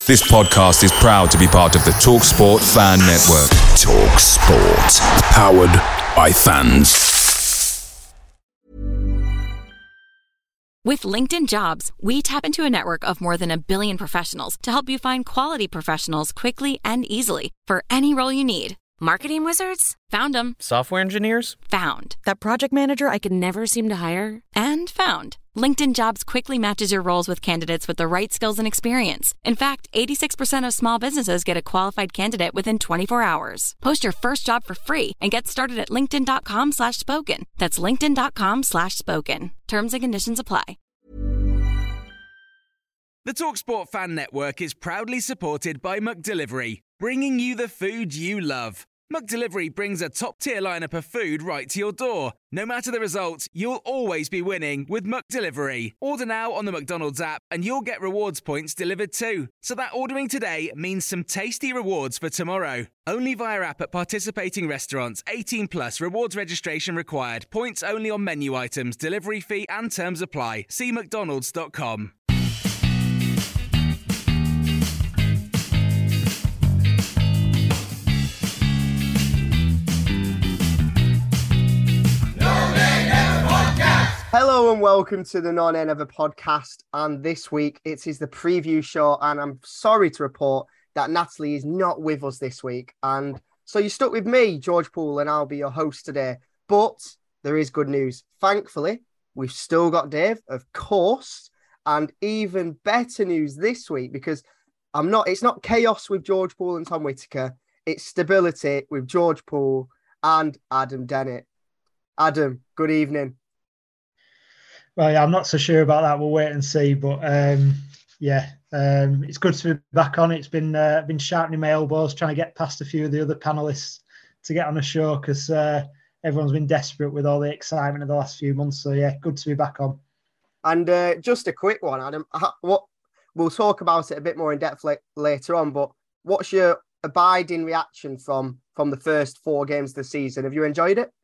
This podcast is proud to be part of the TalkSport Fan Network. TalkSport. Powered by fans. With LinkedIn Jobs, we tap into a network of more than 1 billion professionals to help you find quality professionals quickly and easily for any role you need. Marketing wizards? Found them. Software engineers? Found. That project manager I could never seem to hire? And found. LinkedIn Jobs quickly matches your roles with candidates with the right skills and experience. In fact, 86% of small businesses get a qualified candidate within 24 hours. Post your first job for free and get started at linkedin.com/spoken. That's linkedin.com/spoken. Terms and conditions apply. The TalkSport Fan Network is proudly supported by McDelivery, bringing you the food you love. McDelivery brings a top-tier lineup of food right to your door. No matter the result, you'll always be winning with McDelivery. Order now on the McDonald's app and you'll get rewards points delivered too. So that ordering today means some tasty rewards for tomorrow. Only via app at participating restaurants. 18 plus. Rewards registration required. Points only on menu items. Delivery fee and terms apply. See mcdonalds.com. Hello and welcome to the No Nay Never podcast, and this week it is the preview show, and I'm sorry to report that Natalie is not with us this week, and so you're stuck with me, George Poole, and I'll be your host today. But there is good news. Thankfully, we've still got Dave, of course, and even better news this week, because it's not chaos with George Poole and Tom Whitaker, it's stability with George Poole and Adam Dennett. Adam, good evening. Well, yeah, I'm not so sure about that. We'll wait and see. But it's good to be back on. It's been sharpening my elbows, trying to get past a few of the other panelists to get on the show because everyone's been desperate with all the excitement of the last few months. So, yeah, good to be back on. And just a quick one, Adam. We'll talk about it a bit more in depth later on, but what's your abiding reaction from the first 4 games of the season? Have you enjoyed it?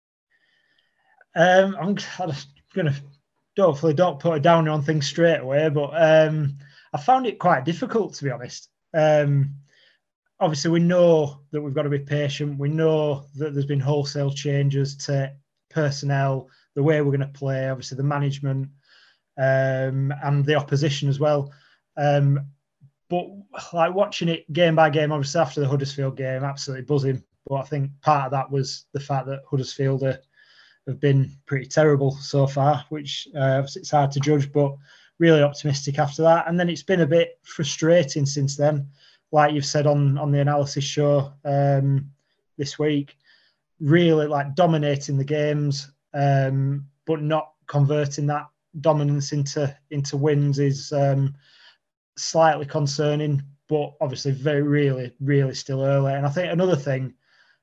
I'm just going to... Hopefully don't put a downer on things straight away, but I found it quite difficult, to be honest. Obviously, we know that we've got to be patient. We know that there's been wholesale changes to personnel, the way we're going to play, obviously the management and the opposition as well. But like watching it game by game, obviously after the Huddersfield game, absolutely buzzing. But I think part of that was the fact that Huddersfield have been pretty terrible so far, which it's hard to judge, but really optimistic after that. And then it's been a bit frustrating since then, like you've said on the analysis show this week, really like dominating the games, but not converting that dominance into wins is slightly concerning, but obviously very, really, really still early. And I think another thing,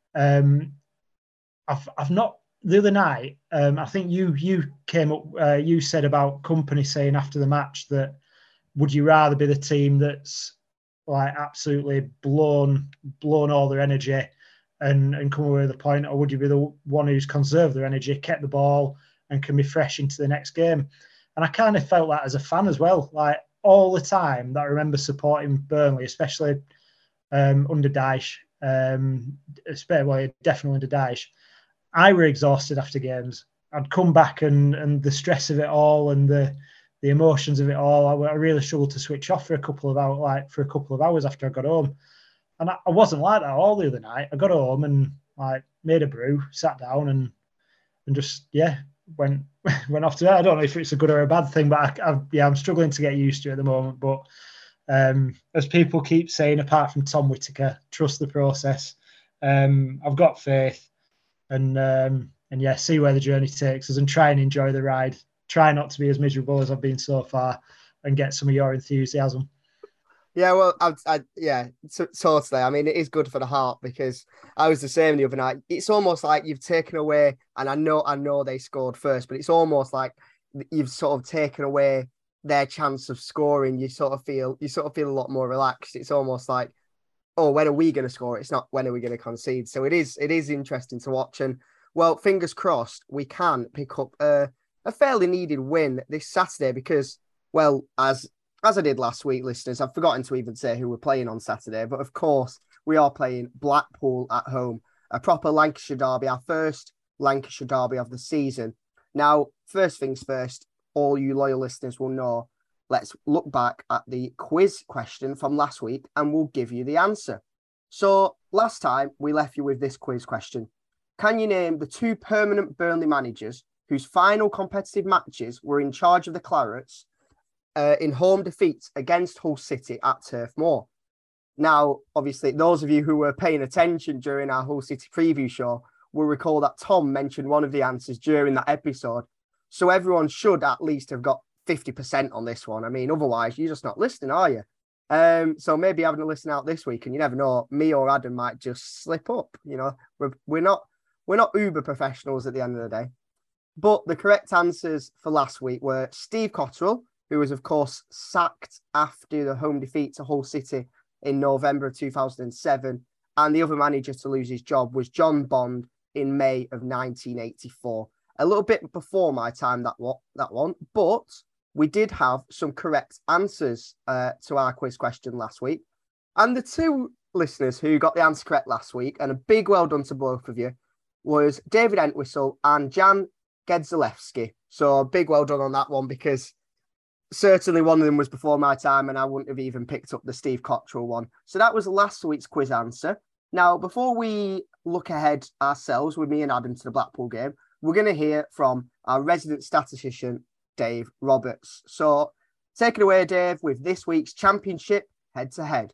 I've not, the other night, I think you came up, you said about Kompany saying after the match that would you rather be the team that's like absolutely blown all their energy and come away with a point, or would you be the one who's conserved their energy, kept the ball and can be fresh into the next game? And I kind of felt that as a fan as well, like all the time that I remember supporting Burnley, especially under Dyche, definitely under Dyche. I were exhausted after games. I'd come back and the stress of it all and the emotions of it all, I really struggled to switch off for a couple of hours after I got home. And I wasn't like that all the other night. I got home and like made a brew, sat down and just went off to it. I don't know if it's a good or a bad thing, but I'm struggling to get used to it at the moment. But as people keep saying, apart from Tom Whitaker, trust the process. I've got faith. And see where the journey takes us and try and enjoy the ride. Try not to be as miserable as I've been so far and get some of your enthusiasm. Yeah, well, totally. I mean, it is good for the heart because I was the same the other night. It's almost like you've taken away, and I know they scored first, but it's almost like you've sort of taken away their chance of scoring. You sort of feel a lot more relaxed. It's almost like, oh, when are we going to score? It's not when are we going to concede. So it is interesting to watch. And well, fingers crossed, we can pick up a fairly needed win this Saturday because, well, as as I did last week, listeners, I've forgotten to even say who we're playing on Saturday, but of course, we are playing Blackpool at home, a proper Lancashire derby, our first Lancashire derby of the season. Now, first things first, all you loyal listeners will know, let's look back at the quiz question from last week and we'll give you the answer. So, last time, we left you with this quiz question. Can you name the 2 permanent Burnley managers whose final competitive matches were in charge of the Clarets in home defeats against Hull City at Turf Moor? Now, obviously, those of you who were paying attention during our Hull City preview show will recall that Tom mentioned one of the answers during that episode. So everyone should at least have got 50% on this one. I mean, otherwise, you're just not listening, are you? So maybe having a listen out this week, and you never know, me or Adam might just slip up. You know, we're not uber professionals at the end of the day. But the correct answers for last week were Steve Cotterill, who was, of course, sacked after the home defeat to Hull City in November of 2007. And the other manager to lose his job was John Bond in May of 1984. A little bit before my time, that one. But we did have some correct answers to our quiz question last week. And the 2 listeners who got the answer correct last week, and a big well done to both of you, was David Entwistle and Jan Gedzalewski. So a big well done on that one, because certainly one of them was before my time and I wouldn't have even picked up the Steve Cotterill one. So that was last week's quiz answer. Now, before we look ahead ourselves with me and Adam to the Blackpool game, we're going to hear from our resident statistician, Dave Roberts. So take it away, Dave, with this week's Championship head-to-head.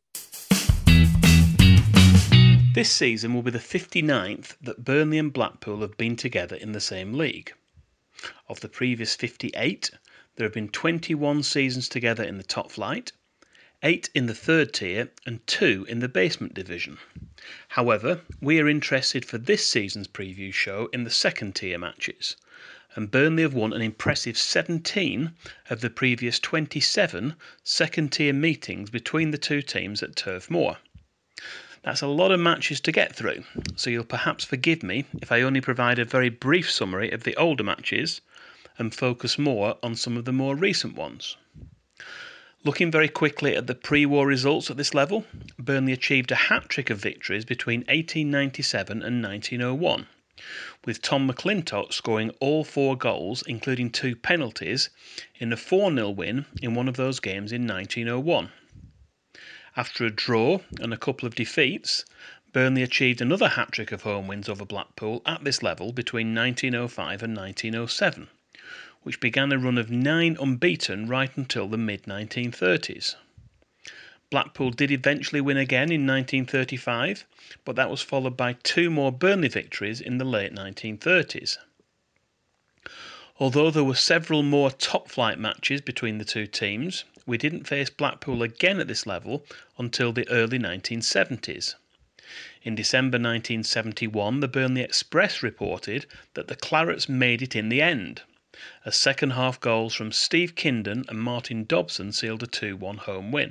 This season will be the 59th that Burnley and Blackpool have been together in the same league. Of the previous 58, there have been 21 seasons together in the top flight, 8 in the third tier and 2 in the basement division. However, we are interested for this season's preview show in the second tier matches, and Burnley have won an impressive 17 of the previous 27 second tier meetings between the 2 teams at Turf Moor. That's a lot of matches to get through, so you'll perhaps forgive me if I only provide a very brief summary of the older matches and focus more on some of the more recent ones. Looking very quickly at the pre-war results at this level, Burnley achieved a hat-trick of victories between 1897 and 1901, with Tom McClintock scoring all 4 goals, including 2 penalties, in a 4-0 win in one of those games in 1901. After a draw and a couple of defeats, Burnley achieved another hat-trick of home wins over Blackpool at this level between 1905 and 1907, which began a run of 9 unbeaten right until the mid-1930s. Blackpool did eventually win again in 1935, but that was followed by 2 more Burnley victories in the late 1930s. Although there were several more top-flight matches between the 2 teams, we didn't face Blackpool again at this level until the early 1970s. In December 1971, the Burnley Express reported that the Clarets made it in the end, as second-half goals from Steve Kindon and Martin Dobson sealed a 2-1 home win.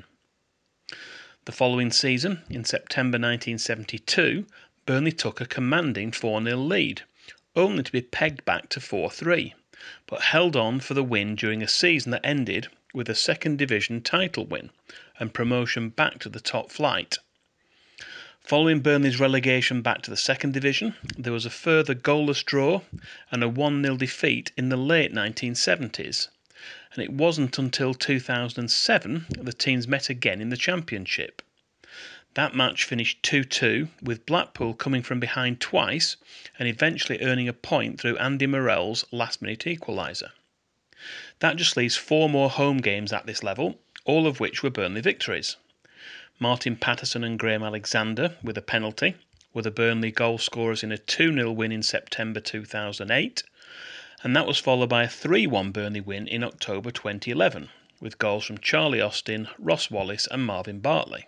The following season, in September 1972, Burnley took a commanding 4-0 lead, only to be pegged back to 4-3, but held on for the win during a season that ended with a second division title win and promotion back to the top flight. Following Burnley's relegation back to the second division, there was a further goalless draw and a 1-0 defeat in the late 1970s, and it wasn't until 2007 the teams met again in the Championship. That match finished 2-2, with Blackpool coming from behind twice and eventually earning a point through Andy Morell's last-minute equaliser. That just leaves 4 more home games at this level, all of which were Burnley victories. Martin Patterson and Graham Alexander, with a penalty, were the Burnley goal scorers in a 2-0 win in September 2008, and that was followed by a 3-1 Burnley win in October 2011, with goals from Charlie Austin, Ross Wallace and Marvin Bartley.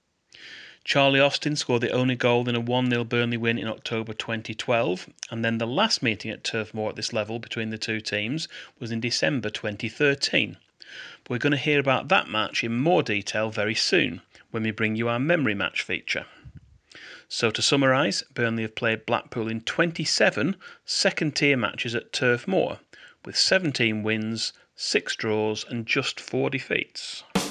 Charlie Austin scored the only goal in a 1-0 Burnley win in October 2012, and then the last meeting at Turf Moor at this level between the 2 teams was in December 2013. But we're going to hear about that match in more detail very soon, when we bring you our memory match feature. So to summarise, Burnley have played Blackpool in 27 second-tier matches at Turf Moor, with 17 wins, 6 draws and just 4 defeats.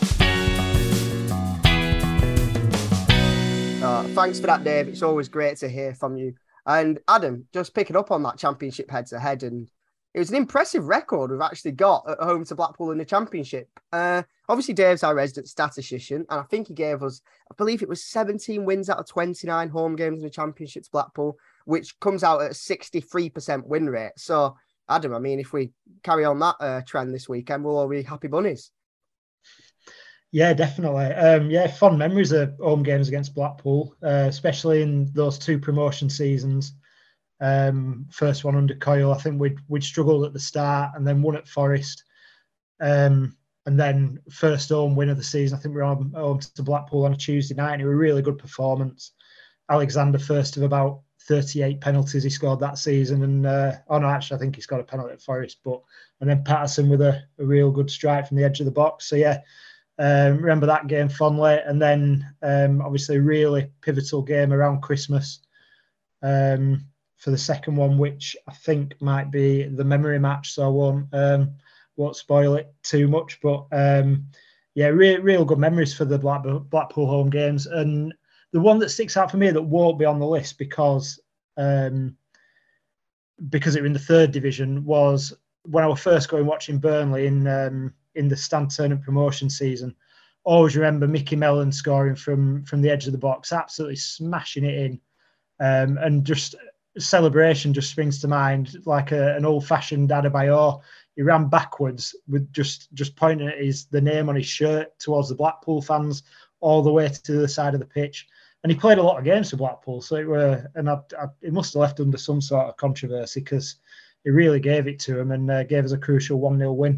Thanks for that, Dave. It's always great to hear from you. And Adam, just picking up on that Championship heads-ahead, and it was an impressive record we've actually got at home to Blackpool in the Championship. Obviously, Dave's our resident statistician, and I think he gave us, I believe it was 17 wins out of 29 home games in the Championship to Blackpool, which comes out at a 63% win rate. So, Adam, I mean, if we carry on that trend this weekend, we'll all be happy bunnies. Yeah, definitely. Fond memories of home games against Blackpool, especially in those two promotion seasons. First one under Coyle, I think we'd struggled at the start and then won at Forest. And then first home win of the season, I think we were home to Blackpool on a Tuesday night, and it was a really good performance. Alexander first of about 38 penalties he scored that season. And, I think he scored a penalty at Forest. And then Patterson with a real good strike from the edge of the box. So, yeah. Remember that game fondly, and then obviously a really pivotal game around Christmas for the second one, which I think might be the memory match, so I won't spoil it too much. But real good memories for the Blackpool home games. And the one that sticks out for me that won't be on the list because it was in the third division was when I was first going watching Burnley in the Stan Ternent promotion season. Always remember Mickey Mellon scoring from the edge of the box, absolutely smashing it in. And just celebration just springs to mind, like an old-fashioned Adebayor. He ran backwards with just pointing at the name on his shirt towards the Blackpool fans all the way to the side of the pitch. And he played a lot of games for Blackpool, so it must have left under some sort of controversy because he really gave it to him and gave us a crucial 1-0 win.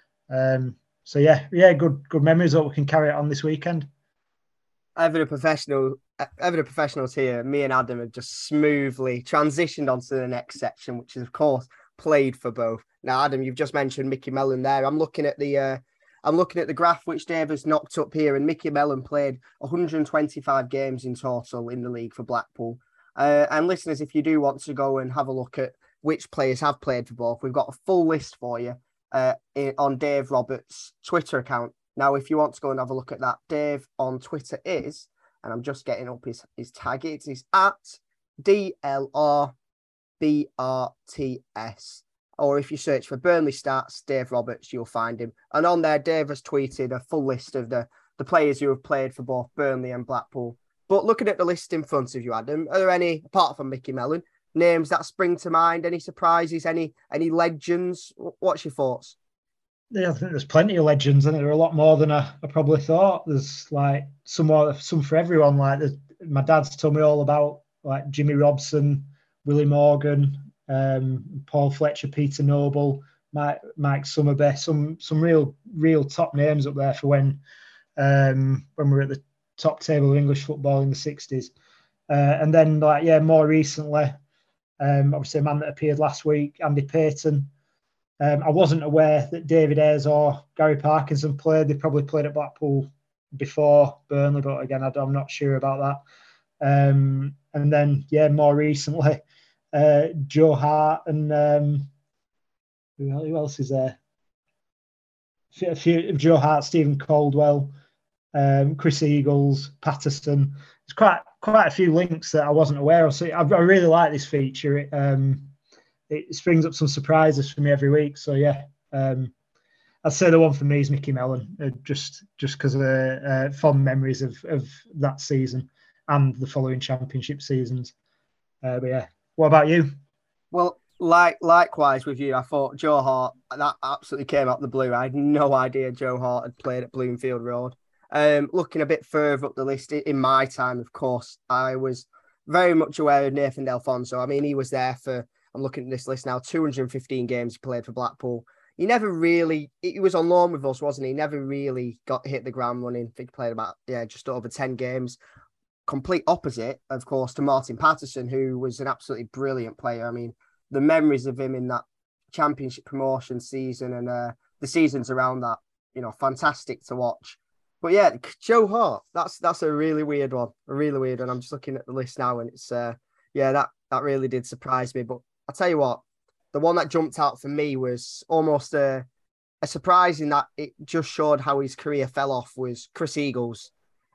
Good memories that we can carry it on this weekend. Ever the professionals here, me and Adam have just smoothly transitioned onto the next section, which is of course played for both. Now, Adam, you've just mentioned Mickey Mellon there. I'm looking at the graph which Dave has knocked up here, and Mickey Mellon played 125 games in total in the league for Blackpool. And listeners, if you do want to go and have a look at which players have played for both, we've got a full list for you on Dave Roberts' Twitter account. Now, if you want to go and have a look at that, Dave on Twitter is, and I'm just getting up his tag, it is at DLRBRTS. Or if you search for Burnley Stats, Dave Roberts, you'll find him. And on there, Dave has tweeted a full list of the players who have played for both Burnley and Blackpool. But looking at the list in front of you, Adam, are there any, apart from Mickey Mellon, names that spring to mind? Any surprises? Any legends? What's your thoughts? Yeah, I think there's plenty of legends, and there are a lot more than I probably thought. There's like some for everyone. Like my dad's told me all about like Jimmy Robson, Willie Morgan, Paul Fletcher, Peter Noble, Mike Summerby, some real top names up there for when we were at the top table of English football in the 60s. And then more recently, obviously a man that appeared last week, Andy Payton. I wasn't aware that David Ayres or Gary Parkinson played. They probably played at Blackpool before Burnley, but again, I'm not sure about that. And then, more recently, Joe Hart and who else is there? A few Joe Hart, Stephen Caldwell, Chris Eagles, Patterson. There's quite a few links that I wasn't aware of. So I really like this feature. It springs up some surprises for me every week. So I'd say the one for me is Mickey Mellon, just because of fond memories of that season and the following championship seasons. What about you? Well, likewise with you, I thought Joe Hart, that absolutely came out the blue. I had no idea Joe Hart had played at Bloomfield Road. Looking a bit further up the list, in my time, of course, I was very much aware of Nathan Delfonso. I mean, he was there for, I'm looking at this list now, 215 games he played for Blackpool. He was on loan with us, wasn't he? Never really got hit the ground running. I think he played about, just over 10 games. Complete opposite, of course, to Martin Patterson, who was an absolutely brilliant player. I mean, the memories of him in that championship promotion season and the seasons around that, fantastic to watch. But Joe Hart, that's a really weird one. I'm just looking at the list now, and it's that really did surprise me. But I'll tell you what, the one that jumped out for me was almost a surprise in that it just showed how his career fell off was Chris Eagles.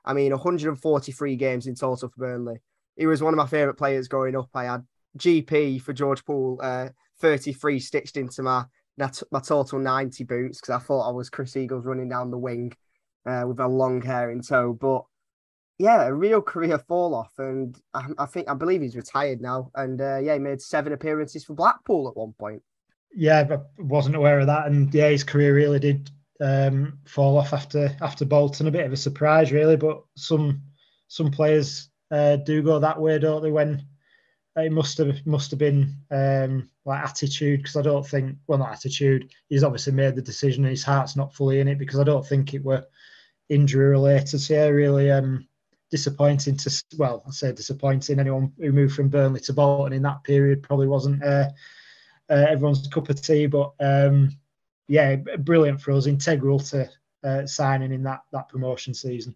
I mean, 143 games in total for Burnley. He was one of my favourite players growing up. I had GP for George Poole, 33 stitched into my total 90 boots because I thought I was Chris Eagles running down the wing with a long hair in tow. But yeah, a real career fall off. And I believe he's retired now. And he made 7 appearances for Blackpool at one point. Yeah, I wasn't aware of that. And yeah, his career really did fall off after Bolton. A bit of a surprise, really. But some players do go that way, don't they? When it must have been like attitude, because I don't think, well, not attitude. He's obviously made the decision. His heart's not fully in it, because I don't think it were injury related. So yeah, really disappointing to, well, I say disappointing. Anyone who moved from Burnley to Bolton in that period probably wasn't everyone's cup of tea. But yeah, brilliant for us, integral to signing in that promotion season.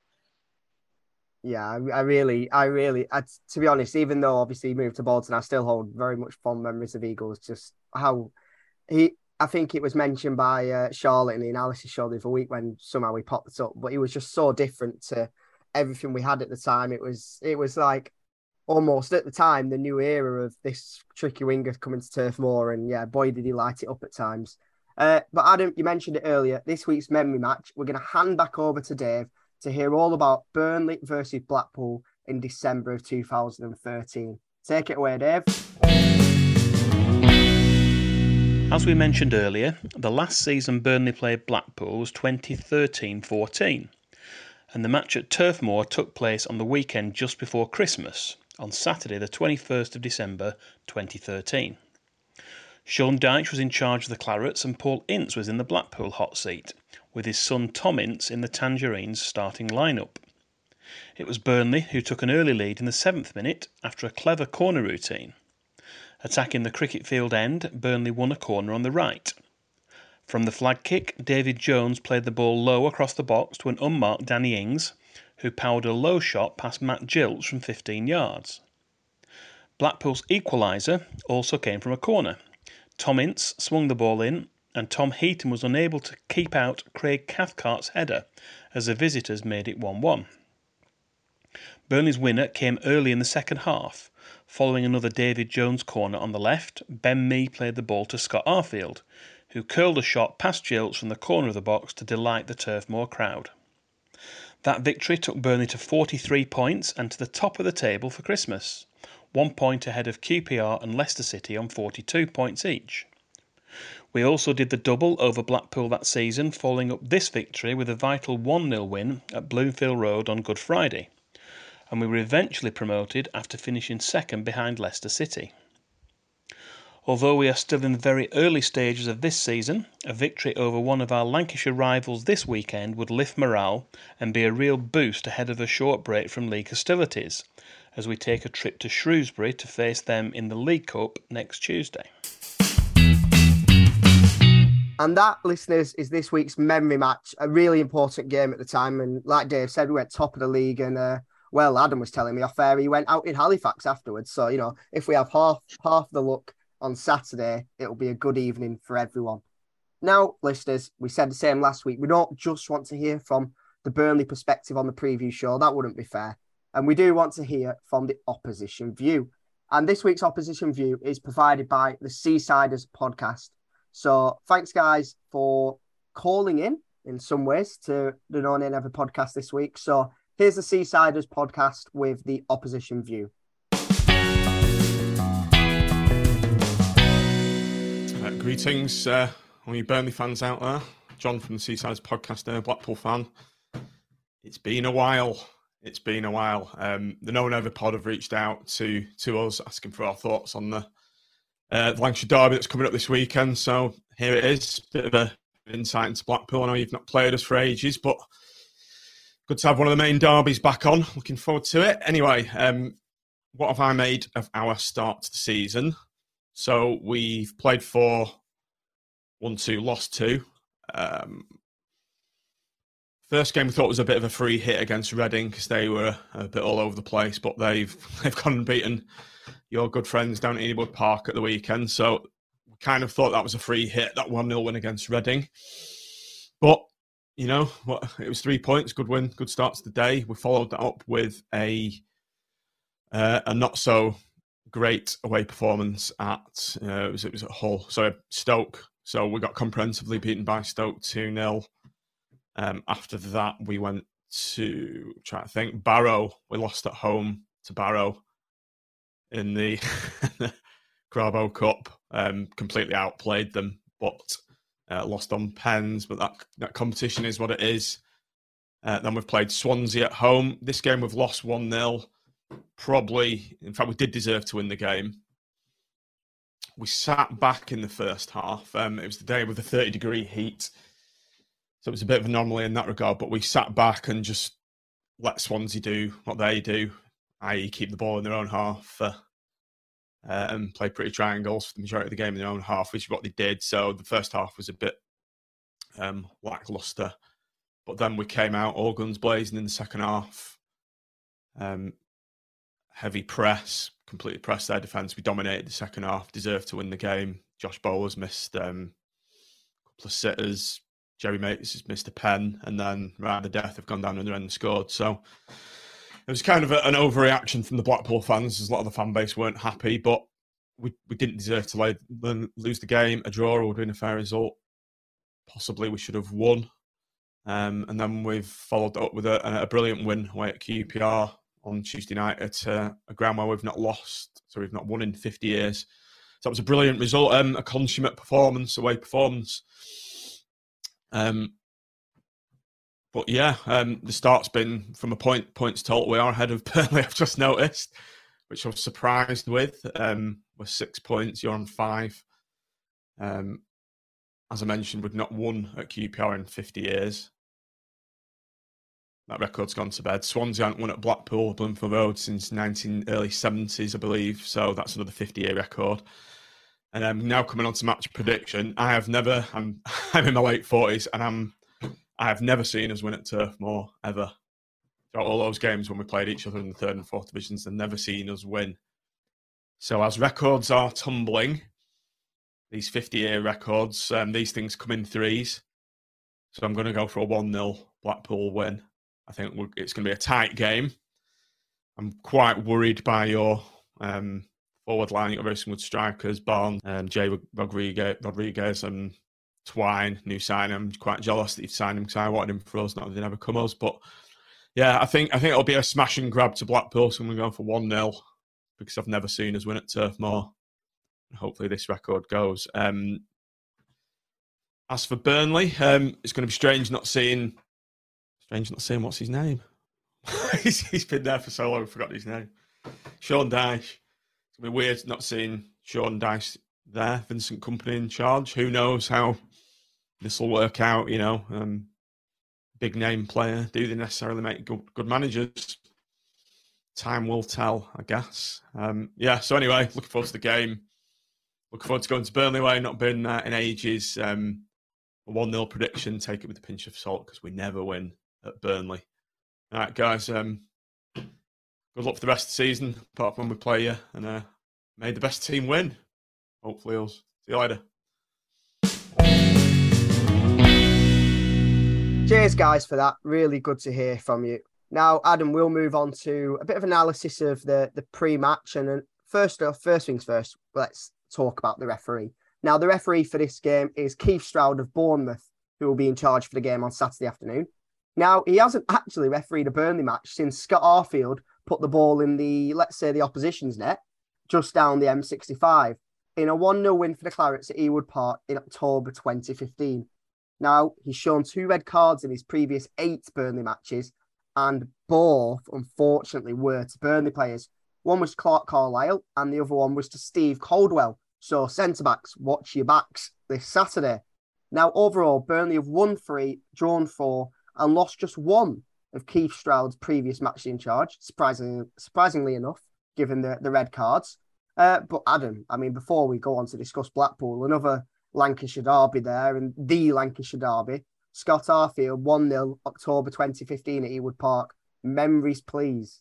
Yeah, I really, to be honest, even though obviously he moved to Bolton, I still hold very much fond memories of Eagles. Just how I think it was mentioned by Charlotte in the analysis show the other week when somehow we popped it up, but he was just so different to everything we had at the time. It was like almost at the time the new era of this tricky winger coming to Turf Moor, and yeah, boy did he light it up at times. But Adam, you mentioned it earlier. This week's memory match, we're going to hand back over to Dave to hear all about Burnley versus Blackpool in December of 2013. Take it away, Dave. As we mentioned earlier, the last season Burnley played Blackpool was 2013-14, and the match at Turf Moor took place on the weekend just before Christmas, on Saturday the 21st of December 2013. Sean Dyche was in charge of the Clarets and Paul Ince was in the Blackpool hot seat, with his son Tom Ince in the Tangerines starting lineup. It was Burnley who took an early lead in the 7th minute after a clever corner routine. Attacking the cricket field end, Burnley won a corner on the right. From the flag kick, David Jones played the ball low across the box to an unmarked Danny Ings, who powered a low shot past Matt Gilts from 15 yards. Blackpool's equaliser also came from a corner. Tom Ince swung the ball in, and Tom Heaton was unable to keep out Craig Cathcart's header as the visitors made it 1-1. Burnley's winner came early in the second half. Following another David Jones corner on the left, Ben Mee played the ball to Scott Arfield, who curled a shot past Gilts from the corner of the box to delight the Turf Moor crowd. That victory took Burnley to 43 points and to the top of the table for Christmas, 1 point ahead of QPR and Leicester City on 42 points each. We also did the double over Blackpool that season, following up this victory with a vital 1-0 win at Bloomfield Road on Good Friday, and we were eventually promoted after finishing second behind Leicester City. Although we are still in the very early stages of this season, a victory over one of our Lancashire rivals this weekend would lift morale and be a real boost ahead of a short break from league hostilities, as we take a trip to Shrewsbury to face them in the League Cup next Tuesday. And that, listeners, is this week's memory match, a really important game at the time. And like Dave said, we went top of the league. And, well, Adam was telling me off air, he went out in Halifax afterwards. So, you know, if we have half the luck on Saturday, it'll be a good evening for everyone. Now, listeners, we said the same last week. We don't just want to hear from the Burnley perspective on the preview show. That wouldn't be fair. And we do want to hear from the opposition view. And this week's opposition view is provided by the Seasiders podcast. So thanks, guys, for calling in some ways to the No Nay Never podcast this week. So here's the Seasiders podcast with the opposition view. Greetings, all you Burnley fans out there. John from the Seasiders podcast there, Blackpool fan. It's been a while. The No Never pod have reached out to us asking for our thoughts on the Lancashire derby that's coming up this weekend. So here it is, bit of an insight into Blackpool. I know you've not played us for ages, but good to have one of the main derbies back on. Looking forward to it. Anyway, what have I made of our start to the season? So we've played 4, 1-2, lost 2. First game we thought was a bit of a free hit against Reading because they were a bit all over the place, but they've gone and beaten your good friends down at Edenwood Park at the weekend. So we kind of thought that was a free hit, that 1-0 win against Reading. But you know, what it was 3 points, good win, good start to the day. We followed that up with a not so great away performance at it was at Hull, Stoke. So we got comprehensively beaten by Stoke 2-0. After that, we went to Barrow. We lost at home to Barrow in the Carabao Cup. Completely outplayed them, but lost on pens. But that competition is what it is. Then we've played Swansea at home. This game we've lost 1-0. Probably, in fact, we did deserve to win the game. We sat back in the first half. It was the day with the 30-degree heat. So it was a bit of an anomaly in that regard, but we sat back and just let Swansea do what they do, i.e. keep the ball in their own half and play pretty triangles for the majority of the game in their own half, which is what they did. So the first half was a bit lacklustre. But then we came out all guns blazing in the second half. Heavy press, completely pressed their defence. We dominated the second half, deserved to win the game. Josh Bowler's missed a couple of sitters. Jerry Mates has missed a pen, and then right at the death have gone down the other end and scored. So it was kind of an overreaction from the Blackpool fans, as a lot of the fan base weren't happy, but we didn't deserve to lose the game. A draw would have been a fair result. Possibly we should have won. And then we've followed up with a brilliant win away at QPR on Tuesday night at a ground where we've not lost, so we've not won in 50 years. So that was a brilliant result, a consummate performance, away performance. But yeah, the start's been, from a points total, we are ahead of Burnley, I've just noticed, which I was surprised with. We're 6 points, you're on 5. As I mentioned, we've not won at QPR in 50 years. That record's gone to bed. Swansea haven't won at Bloomfield Road since early 70s, I believe. So that's another 50-year record. And I'm now coming on to match prediction. I'm in my late 40s, and I have never seen us win at Turf Moor, ever. Throughout all those games when we played each other in the 3rd and 4th divisions, I've never seen us win. So as records are tumbling, these 50-year records, these things come in threes. So I'm going to go for a 1-0 Blackpool win. I think it's going to be a tight game. I'm quite worried by your forward line. You've got very some good strikers, Barnes, Jay Rodriguez and Twine, new signing. I'm quite jealous that you've signed him because I wanted him for us, not that they never come us. But yeah, I think it'll be a smash and grab to Blackpool, so I'm going to go for 1-0 because I've never seen us win at Turf Moor. Hopefully this record goes. As for Burnley, it's going to be strange not seeing what's his name. he's been there for so long, I've forgotten his name. Sean Dyche. It's going to be weird not seeing Sean Dyche there. Vincent Kompany in charge. Who knows how this will work out, you know. Big name player. Do they necessarily make good managers? Time will tell, I guess. Yeah, so anyway, looking forward to the game. Looking forward to going to Burnley away. Not been in ages. A 1-0 prediction. Take it with a pinch of salt because we never win at Burnley. All right, guys. Good luck for the rest of the season, apart from when we play you. And may the best team win. Hopefully, us. See you later. Cheers, guys, for that. Really good to hear from you. Now, Adam, we'll move on to a bit of analysis of the pre-match. And then first things first, let's talk about the referee. Now, the referee for this game is Keith Stroud of Bournemouth, who will be in charge for the game on Saturday afternoon. Now, he hasn't actually refereed a Burnley match since Scott Arfield put the ball in the opposition's net, just down the M65, in a 1-0 win for the Clarets at Ewood Park in October 2015. Now, he's shown 2 red cards in his previous 8 Burnley matches, and both, unfortunately, were to Burnley players. One was Clark Carlisle, and the other one was to Steve Caldwell. So, centre-backs, watch your backs this Saturday. Now, overall, Burnley have won 3, drawn 4, and lost just 1 of Keith Stroud's previous matches in charge, surprisingly enough, given the red cards. But Adam, I mean, before we go on to discuss Blackpool, another Lancashire derby there, and the Lancashire derby, Scott Arfield, 1-0, October 2015 at Ewood Park. Memories, please.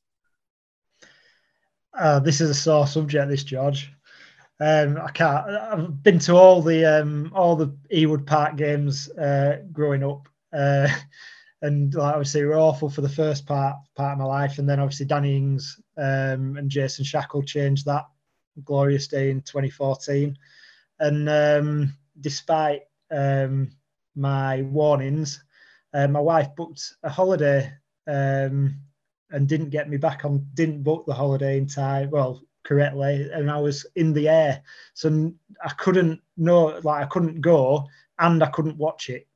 This is a sore subject, this, George. I can't. I've been to all the Ewood Park games growing up, And like, obviously, we were awful for the first part of my life, and then obviously Danny Ings and Jason Shackle changed that glorious day in 2014. And despite my warnings, my wife booked a holiday and didn't book the holiday in time, correctly, and I was in the air, so I couldn't go and I couldn't watch it.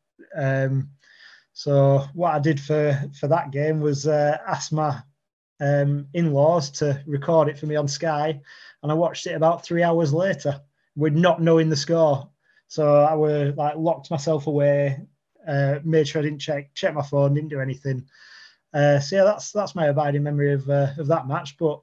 So what I did for that game was ask my in-laws to record it for me on Sky, and I watched it about 3 hours later with not knowing the score. So I were locked myself away, made sure I didn't check my phone, didn't do anything. So yeah, that's my abiding memory of that match. But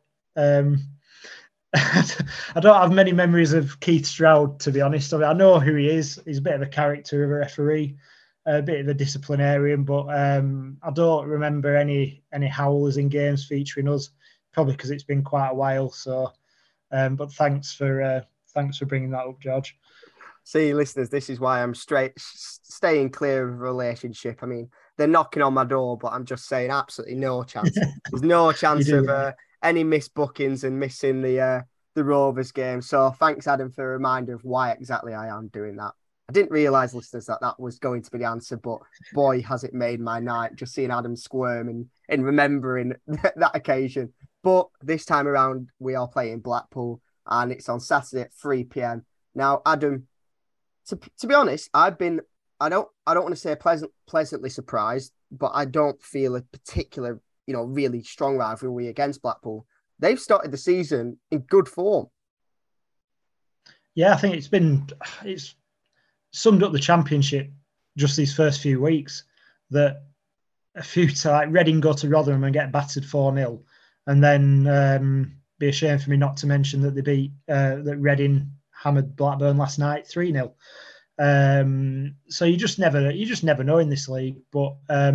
I don't have many memories of Keith Stroud, to be honest. I know who he is. He's a bit of a character of a referee, a bit of a disciplinarian, but I don't remember any howlers in games featuring us, probably because it's been quite a while. So, but thanks for bringing that up, George. See, listeners, this is why I'm staying clear of a relationship. I mean, they're knocking on my door, but I'm just saying absolutely no chance. There's no chance of any missed bookings and missing the Rovers game. So thanks, Adam, for a reminder of why exactly I am doing that. I didn't realise, listeners, that was going to be the answer, but boy, has it made my night just seeing Adam squirm and remembering that occasion. But this time around, we are playing Blackpool, and it's on Saturday at 3 p.m. Now, Adam, to be honest, I don't want to say pleasantly surprised, but I don't feel a particular, really strong rivalry against Blackpool. They've started the season in good form. Yeah, I think it's summed up the Championship just these first few weeks, that a few Reading go to Rotherham and get battered 4-0, and then be a shame for me not to mention that they beat that Reading hammered Blackburn last night 3-0. So you just never know in this league. But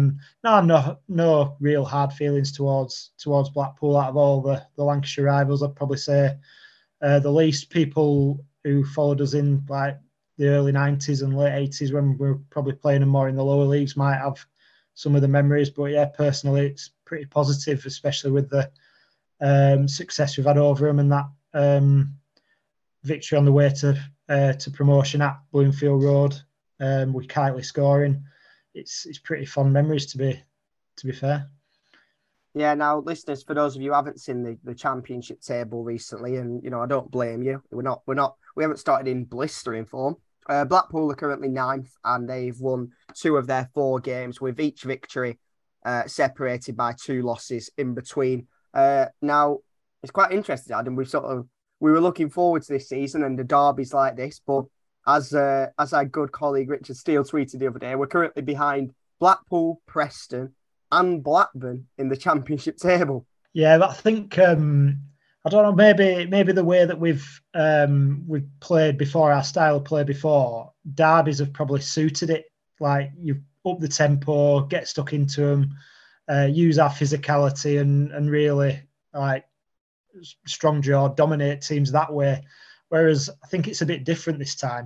no real hard feelings towards Blackpool out of all the Lancashire rivals. I'd probably say the least. People who followed us in the early 90s and late 80s when we were probably playing them more in the lower leagues might have some of the memories. But yeah, personally, it's pretty positive, especially with the success we've had over them and that victory on the way to promotion at Bloomfield Road with Kitely scoring. It's pretty fond memories, to be fair. Yeah, now listeners, for those of you who haven't seen the Championship table recently, and I don't blame you, we haven't started in blistering form. Blackpool are currently 9th, and they've won 2 of their 4 games, with each victory separated by 2 losses in between. Now it's quite interesting, Adam. We were looking forward to this season and the derbies like this, but as our good colleague Richard Steele tweeted the other day, we're currently behind Blackpool, Preston, and Blackburn in the Championship table. Yeah, but I think I don't know. Maybe the way that we've played before, our style of play before, derbies have probably suited it. Like, you up the tempo, get stuck into them, use our physicality, and really strong jaw, dominate teams that way. Whereas I think it's a bit different this time.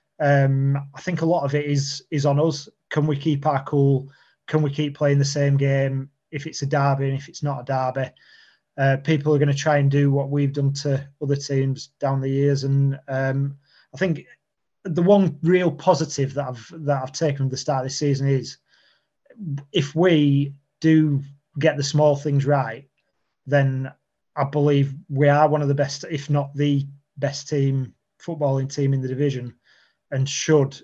I think a lot of it is on us. Can we keep our cool? Can we keep playing the same game if it's a derby and if it's not a derby? People are going to try and do what we've done to other teams down the years, and I think the one real positive that I've taken from the start of this season is, if we do get the small things right, then I believe we are one of the best, if not the best footballing team in the division, and should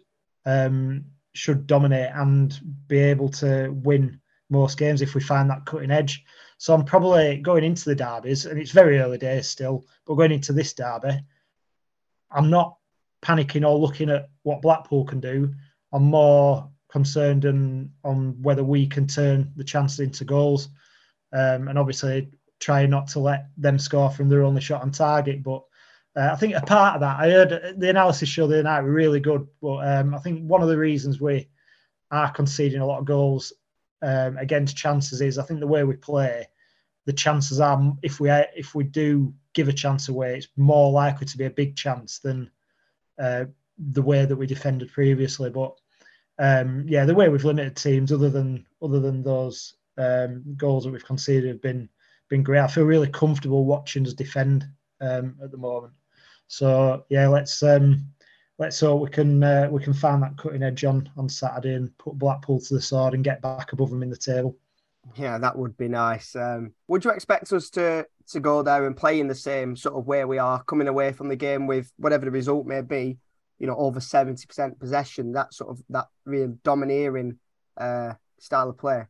dominate and be able to win most games if we find that cutting edge. So I'm probably going into the derbies, and it's very early days still, but going into this derby, I'm not panicking or looking at what Blackpool can do. I'm more concerned on whether we can turn the chances into goals, and obviously try not to let them score from their only shot on target. But I think a part of that, I heard the analysis show the other night were really good, but I think one of the reasons we are conceding a lot of goals against chances is, I think, the way we play, the chances are, if we do give a chance away, it's more likely to be a big chance than the way that we defended previously. But the way we've limited teams, other than those goals that we've conceded, have been great. I feel really comfortable watching us defend at the moment. So yeah, let's hope we can find that cutting edge on Saturday and put Blackpool to the sword and get back above them in the table. Yeah, that would be nice. Would you expect us to go there and play in the same sort of way we are, coming away from the game with whatever the result may be, over 70% possession, that real domineering style of play?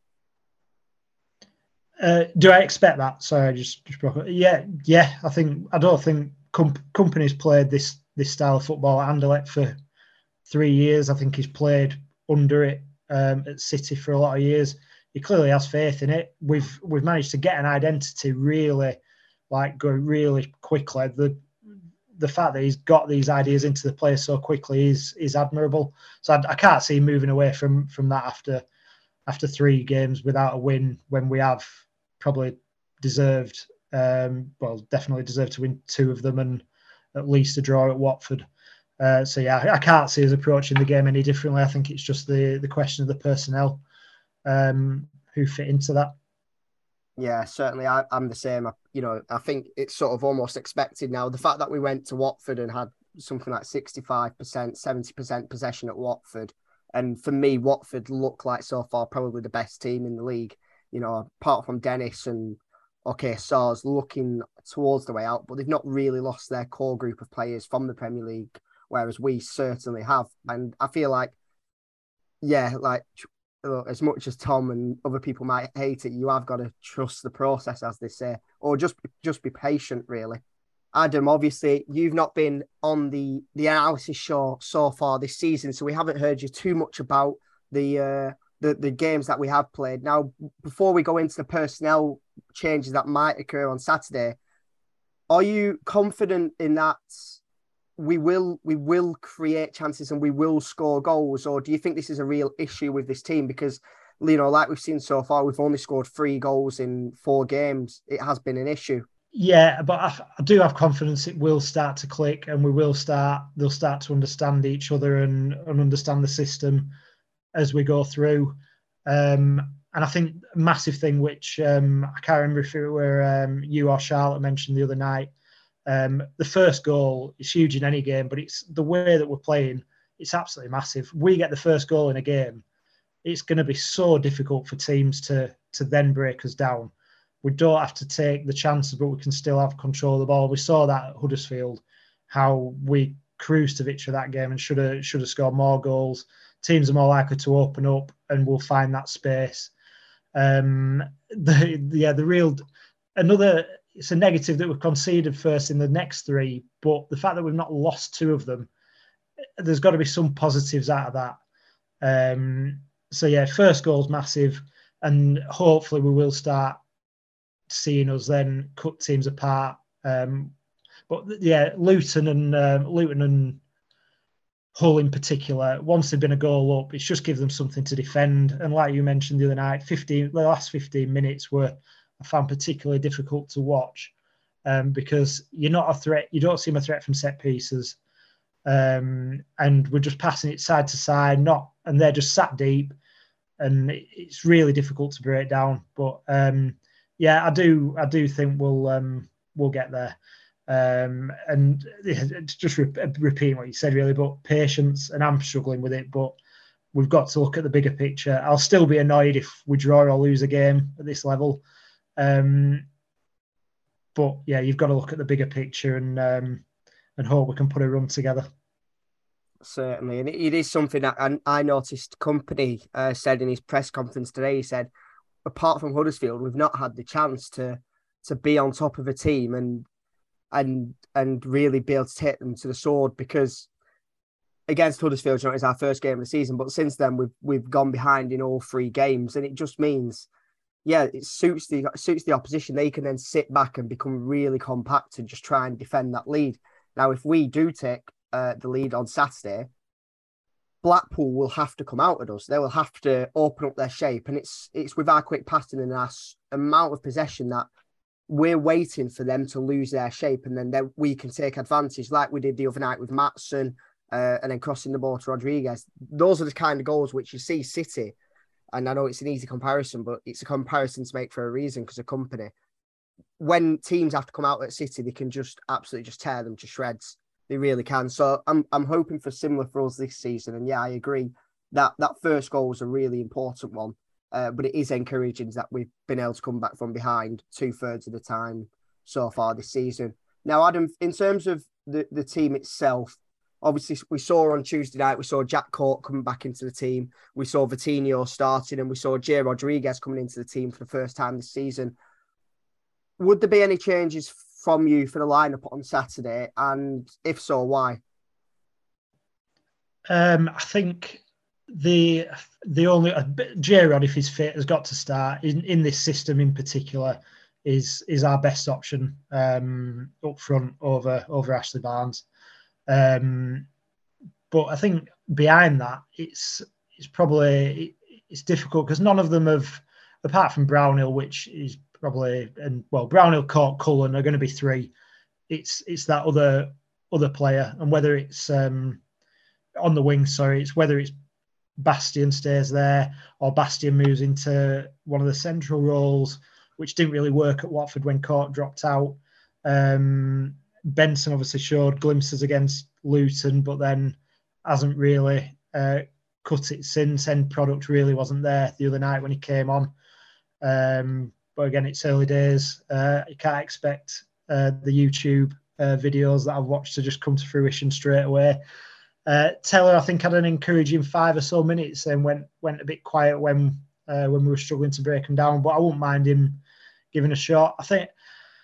Do I expect that? Sorry, I just broke it. Yeah. I don't think Kompany's played this style of football at Anderlecht for 3 years. I think he's played under it at City for a lot of years. He clearly has faith in it. We've managed to get an identity really, go really quickly. The fact that he's got these ideas into the players so quickly is admirable. So I can't see him moving away from that after 3 games without a win, when we have probably deserved, definitely deserved to win 2 of them and at least a draw at Watford. So yeah, I can't see us approaching the game any differently. I think it's just the question of the personnel who fit into that. Yeah, certainly. I'm the same. I think it's sort of almost expected now. The fact that we went to Watford and had something like 65%, 70% possession at Watford. And for me, Watford look like so far probably the best team in the league. Apart from Dennis and Sars looking towards the way out, but they've not really lost their core group of players from the Premier League, whereas we certainly have. And I feel like, as much as Tom and other people might hate it, you have got to trust the process, as they say, or just be patient, really. Adam, obviously, you've not been on the analysis show so far this season, so we haven't heard you too much about the games that we have played. Now, before we go into the personnel changes that might occur on Saturday, are you confident in that we will create chances and we will score goals, or do you think this is a real issue with this team? Because, like we've seen so far, we've only scored 3 goals in 4 games. It has been an issue. Yeah, but I do have confidence it will start to click, and they'll start to understand each other and understand the system as we go through. And I think a massive thing, which I can't remember if it were you or Charlotte mentioned the other night, the first goal is huge in any game, but it's the way that we're playing. It's absolutely massive. We get the first goal in a game, it's going to be so difficult for teams to then break us down. We don't have to take the chances, but we can still have control of the ball. We saw that at Huddersfield, how we cruised to victory that game and should have scored more goals. Teams are more likely to open up and we'll find that space. It's a negative that we've conceded first in the next 3, but the fact that we've not lost 2 of them, there's got to be some positives out of that. So yeah, first goal's massive, and hopefully we will start seeing us then cut teams apart. But yeah, Luton and Hull in particular, once they've been a goal up, it's just give them something to defend. And like you mentioned the other night, the last 15 minutes I found particularly difficult to watch because you're not a threat. You don't seem a threat from set pieces. And we're just passing it side to side, and they're just sat deep, and it's really difficult to break down. But yeah, I do think we'll get there. And just repeating what you said, really, but patience, and I'm struggling with it, but we've got to look at the bigger picture. I'll still be annoyed if we draw or lose a game at this level. But yeah, you've got to look at the bigger picture and hope we can put a run together. Certainly, and it is something that I noticed Kompany said in his press conference today. He said, apart from Huddersfield, we've not had the chance to be on top of a team and really be able to take them to the sword, because against Huddersfield, it's our first game of the season, but since then we've gone behind in all 3 games, and it just means, it suits the opposition. They can then sit back and become really compact and just try and defend that lead. Now, if we do take the lead on Saturday, Blackpool will have to come out at us. They will have to open up their shape, and it's with our quick passing and our amount of possession that we're waiting for them to lose their shape, and then we can take advantage, like we did the other night with Maatsen and then crossing the ball to Rodriguez. Those are the kind of goals which you see City, and I know it's an easy comparison, but it's a comparison to make for a reason because of company. When teams have to come out at City, they can just absolutely just tear them to shreds. They really can. So I'm hoping for similar for us this season. And yeah, I agree that first goal was a really important one. But it is encouraging that we've been able to come back from behind 2/3 of the time so far this season. Now, Adam, in terms of the team itself, obviously we saw on Tuesday night, we saw Jack Cork coming back into the team. We saw Vitinho starting and we saw Jay Rodriguez coming into the team for the first time this season. Would there be any changes from you for the lineup on Saturday? And if so, why? I think the only J-Rod, if he's fit, has got to start in this system in particular. Is our best option up front over Ashley Barnes. But I think behind that, it's probably it's difficult because none of them have, apart from Brownhill, which is probably, and well, Brownhill, Cork, Cullen are going to be three. It's that other player, and whether it's on the wing, it's whether it's Bastien stays there or Bastien moves into one of the central roles, which didn't really work at Watford when Cork dropped out. Benson obviously showed glimpses against Luton, but then hasn't really cut it since. End product really wasn't there the other night when he came on. But again, it's early days. You can't expect the YouTube videos that I've watched to just come to fruition straight away. Taylor, I think, had an encouraging 5 or so minutes and went a bit quiet when we were struggling to break him down. But I wouldn't mind him giving a shot. I think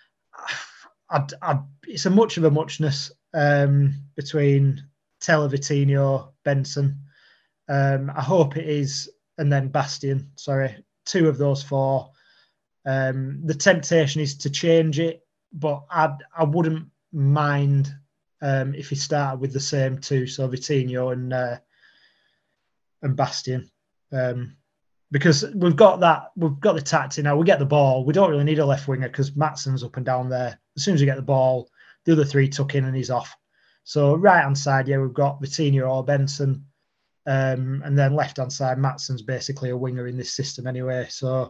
it's a much of a muchness between Taylor, Vitinho, Benson. I hope it is, and then Bastien. Sorry, 2 of those 4. The temptation is to change it, but I wouldn't mind if he started with the same 2, so Vitinho and Bastien, because we've got the tactic now. We get the ball. We don't really need a left winger because Matson's up and down there. As soon as we get the ball, the other 3 tuck in and he's off. So right hand side, we've got Vitinho or Benson, and then left hand side, Matson's basically a winger in this system anyway. So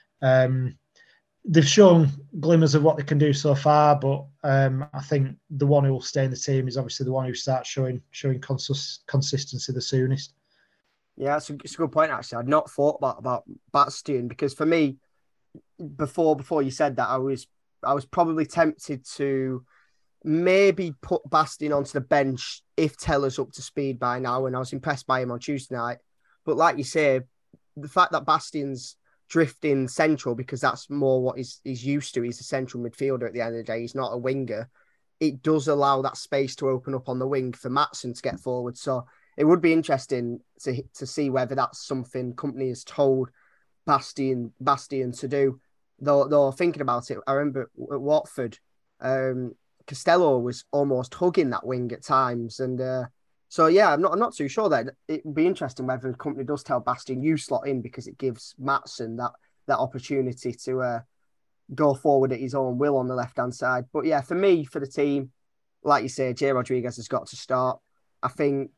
they've shown glimmers of what they can do so far, but I think the one who will stay in the team is obviously the one who starts showing consistency the soonest. Yeah, it's a good point, actually. I'd not thought about Bastien, because for me, before you said that, I was probably tempted to maybe put Bastien onto the bench if Teller's up to speed by now, and I was impressed by him on Tuesday night. But like you say, the fact that Bastien's drifting central, because that's more what he's used to. He's a central midfielder at the end of the day. He's not a winger. It does allow that space to open up on the wing for Matson to get forward. So it would be interesting to see whether that's something company has told Bastien to do. Though thinking about it, I remember at Watford, Costello was almost hugging that wing at times, and so yeah, I'm not too sure that it would be interesting whether the company does tell Bastien you slot in, because it gives Matson that opportunity to go forward at his own will on the left hand side. But yeah, for me, for the team, like you say, Jay Rodriguez has got to start. I think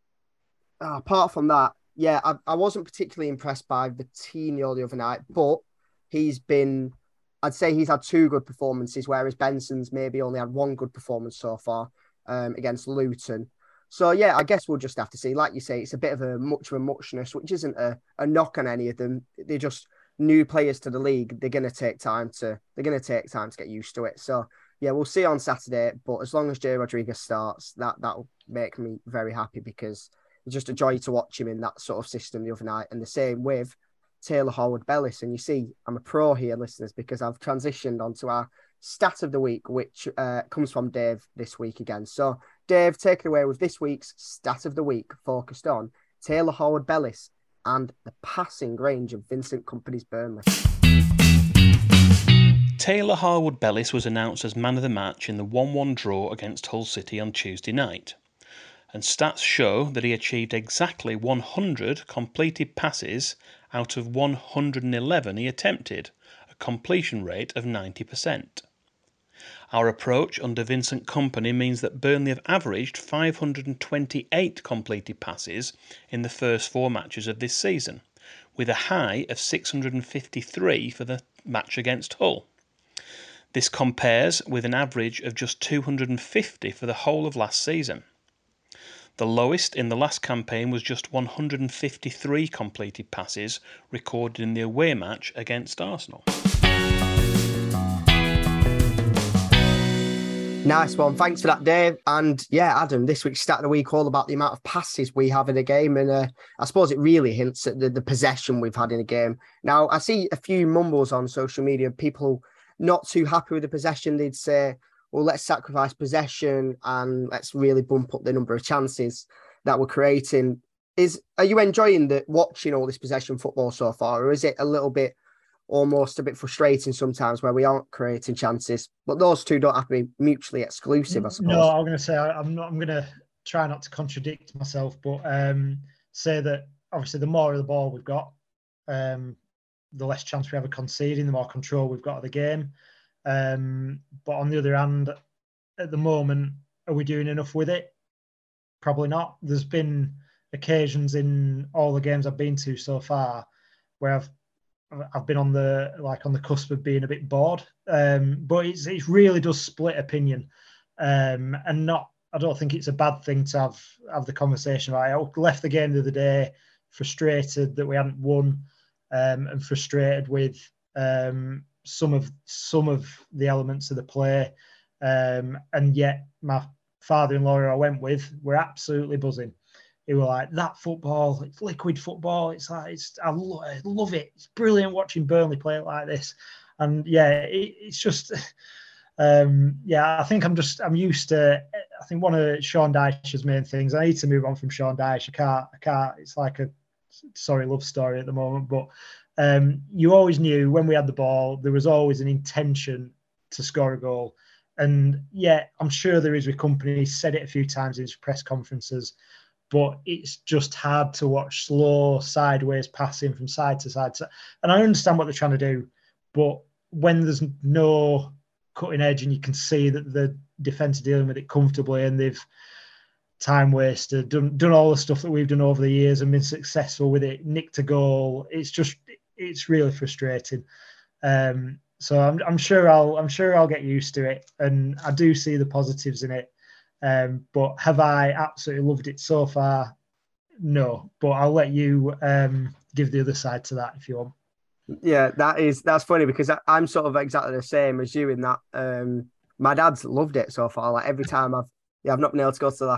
apart from that, yeah, I wasn't particularly impressed by Vitinho the other night, but I'd say he's had 2 good performances, whereas Benson's maybe only had 1 good performance so far against Luton. So yeah, I guess we'll just have to see. Like you say, it's a bit of a muchness, which isn't a knock on any of them. They're just new players to the league. They're going to take time to get used to it. So yeah, we'll see on Saturday. But as long as Jay Rodriguez starts, that'll make me very happy, because it's just a joy to watch him in that sort of system the other night. And the same with Taylor Howard-Bellis. And you see, I'm a pro here, listeners, because I've transitioned onto our stat of the week, which comes from Dave this week again. So Dave, take it away with this week's stat of the week, focused on Taylor Howard-Bellis and the passing range of Vincent Kompany's Burnley. Taylor Howard-Bellis was announced as man of the match in the 1-1 draw against Hull City on Tuesday night. And stats show that he achieved exactly 100 completed passes out of 111 he attempted, a completion rate of 90%. Our approach under Vincent Kompany means that Burnley have averaged 528 completed passes in the first 4 matches of this season, with a high of 653 for the match against Hull. This compares with an average of just 250 for the whole of last season. The lowest in the last campaign was just 153 completed passes recorded in the away match against Arsenal. Nice one. Thanks for that, Dave. And yeah, Adam, this week's Stat of the Week all about the amount of passes we have in a game. And I suppose it really hints at the possession we've had in a game. Now, I see a few mumbles on social media, people not too happy with the possession. They'd say, well, let's sacrifice possession and let's really bump up the number of chances that we're creating. Are you enjoying watching all this possession football so far, or is it a little bit almost a bit frustrating sometimes where we aren't creating chances? But those two don't have to be mutually exclusive, I suppose. No, I'm going to say I'm going to try not to contradict myself, but say that obviously the more of the ball we've got, the less chance we have of conceding, the more control we've got of the game. But on the other hand, at the moment, are we doing enough with it? Probably not. There's been occasions in all the games I've been to so far where I've been on the cusp of being a bit bored. But it really does split opinion, and I don't think it's a bad thing to have the conversation. I left the game the other day frustrated that we hadn't won, and frustrated with some of the elements of the play, and yet my father-in-law who I went with were absolutely buzzing. He were like, that football, it's liquid football. I love it. It's brilliant watching Burnley play it like this. And yeah, it's just, I think I'm used to. I think one of Sean Dyche's main things. I need to move on from Sean Dyche. I can't. It's like a sorry love story at the moment, but. You always knew when we had the ball, there was always an intention to score a goal. And yeah, I'm sure there is with Kompany. He's said it a few times in his press conferences, but it's just hard to watch slow, sideways passing from side to side. And I understand what they're trying to do, but when there's no cutting edge and you can see that the defence are dealing with it comfortably and they've time wasted, done all the stuff that we've done over the years and been successful with it, nicked a goal, it's really frustrating. So I'm sure I'll get used to it, and I do see the positives in it. But have I absolutely loved it so far? No, but I'll let you give the other side to that if you want. Yeah, that's funny because I'm sort of exactly the same as you in that. My dad's loved it so far. Like every time I've not been able to go to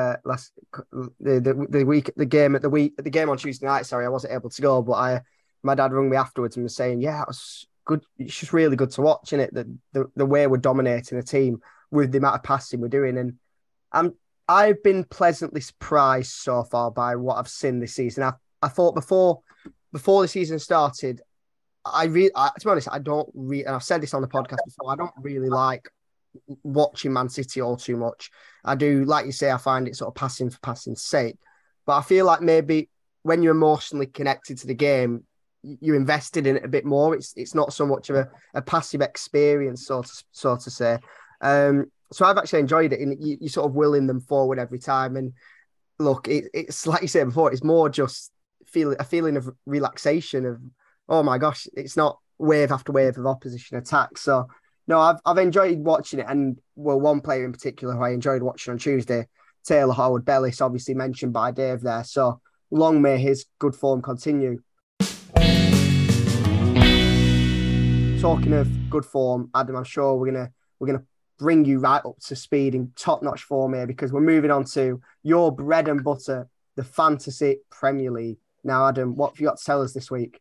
the game on Tuesday night. Sorry, I wasn't able to go, but my dad rang me afterwards and was saying, yeah, it was good. It's just really good to watch, isn't it? The way we're dominating a team with the amount of passing we're doing. And I've been pleasantly surprised so far by what I've seen this season. I thought before the season started, to be honest, and I've said this on the podcast before, I don't really like watching Man City all too much. I do, like you say, I find it sort of passing for passing's sake. But I feel like maybe when you're emotionally connected to the game, you're invested in it a bit more. It's not so much of a passive experience, so to say. So I've actually enjoyed it. And you sort of willing them forward every time. And look, it's like you said before, it's more just a feeling of relaxation of, oh my gosh, it's not wave after wave of opposition attacks. So no, I've enjoyed watching it. And well, one player in particular who I enjoyed watching on Tuesday, Taylor Howard-Bellis, obviously mentioned by Dave there. So long may his good form continue. Talking of good form, Adam, I'm sure we're gonna bring you right up to speed in top-notch form here because we're moving on to your bread and butter, the Fantasy Premier League. Now, Adam, what have you got to tell us this week?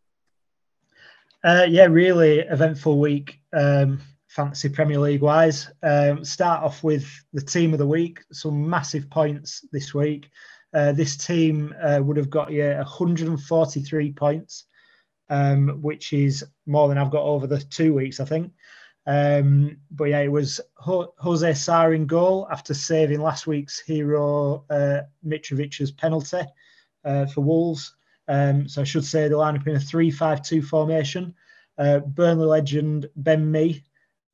Really eventful week, Fantasy Premier League wise. Start off with the team of the week. Some massive points this week. This team would have got you 143 points. Which is more than I've got over the 2 weeks, I think. But yeah, it was Jose Sarr in goal after saving last week's hero Mitrovic's penalty for Wolves. So I should say the lineup in a 3-5-2 formation. Burnley legend Ben Mee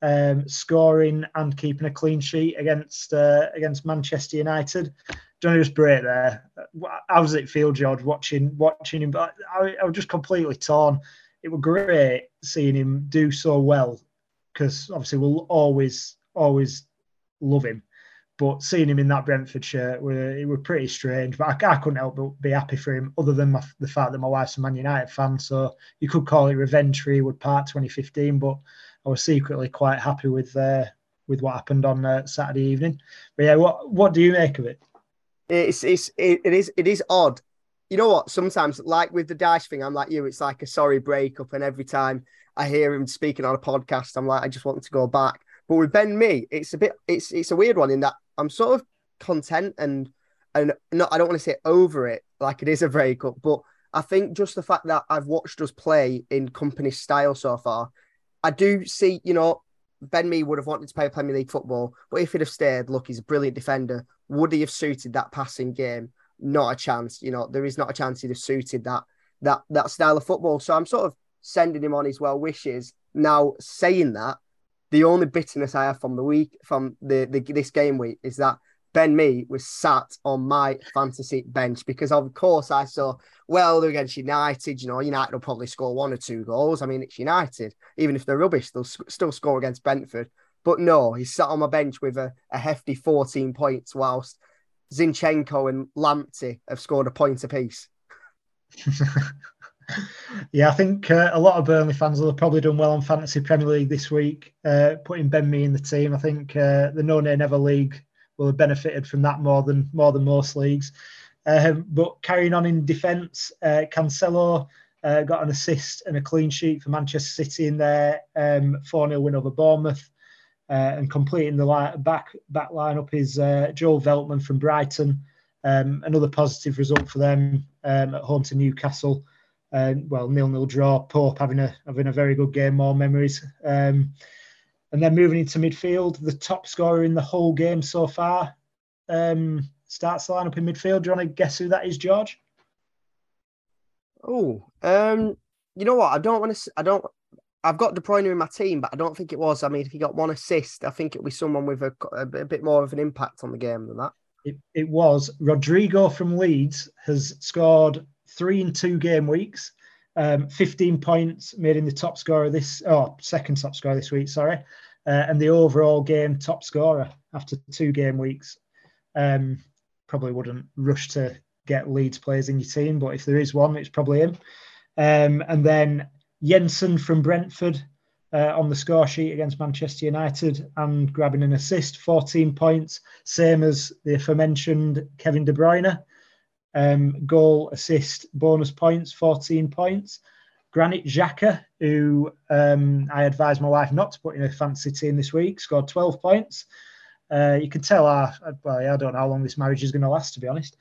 scoring and keeping a clean sheet against Manchester United. Don't just break there. How does it feel, George, watching him? But I was just completely torn. It was great seeing him do so well, because obviously we'll always love him. But seeing him in that Brentford shirt, it was pretty strange. But I couldn't help but be happy for him, other than the fact that my wife's a Man United fan. So you could call it revenge for Ewood Park 2015, but I was secretly quite happy with what happened on Saturday evening. But yeah, what do you make of it? It is odd. You know what? Sometimes, like with the Dyche thing, I'm like you. It's like a sorry breakup, and every time I hear him speaking on a podcast, I'm like, I just want to go back. But with Ben Mee, it's a weird one in that I'm sort of content and not, I don't want to say over it like it is a breakup, but I think just the fact that I've watched us play in company style so far, I do see, Ben Mee would have wanted to play Premier League football, but if he'd have stayed, look, he's a brilliant defender. Would he have suited that passing game? Not a chance. There is not a chance he'd have suited that style of football. So I'm sort of sending him on his well wishes. Now, saying that, the only bitterness I have from this game week is that Ben Mee was sat on my fantasy bench, because of course I saw, well, they're against United, United will probably score 1 or 2 goals. I mean, it's United. Even if they're rubbish, they'll still score against Brentford. But no, he's sat on my bench with a hefty 14 points, whilst Zinchenko and Lamptey have scored a point apiece. Yeah, I think a lot of Burnley fans will have probably done well on Fantasy Premier League this week, putting Ben Mee in the team. I think the No Nay Never League will have benefited from that more than most leagues. But carrying on in defence, Cancelo got an assist and a clean sheet for Manchester City in their 4-0 win over Bournemouth. And completing the back lineup is Joel Veltman from Brighton. Another positive result for them at home to Newcastle. 0-0 draw. Pope having a very good game, more memories. And then moving into midfield, the top scorer in the whole game so far starts the lineup in midfield. Do you want to guess who that is, George? Oh, you know what? I've got De Bruyne in my team, but I don't think it was. I mean, if he got 1 assist, I think it'll be someone with a bit more of an impact on the game than that. It was. Rodrigo from Leeds has scored 3 in 2 game weeks, 15 points, made him the second top scorer this week, and the overall game top scorer after 2 game weeks. Probably wouldn't rush to get Leeds players in your team, but if there is one, it's probably him. And then Jensen from Brentford on the score sheet against Manchester United and grabbing an assist, 14 points, same as the aforementioned Kevin De Bruyne. Goal, assist, bonus points, 14 points. Granit Xhaka, who I advised my wife not to put in a fantasy team this week, scored 12 points. You can tell I don't know how long this marriage is going to last, to be honest.